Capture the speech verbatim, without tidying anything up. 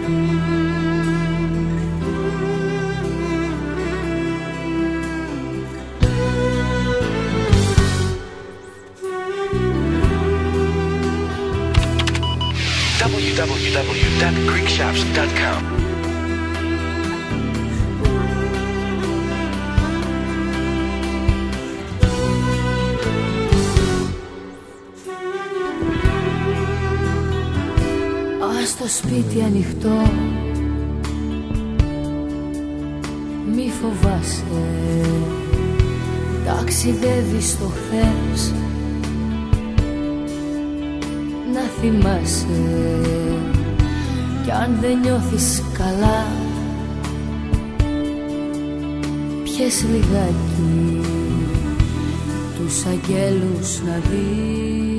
double-u double-u double-u dot greek shops dot com. Ας το σπίτι ανοιχτό, μη φοβάσαι, ταξιδεύεις στο χθες. Να θυμάσαι, κι αν δεν νιώθεις καλά, πιες λιγάκι τους αγγέλους να δεις.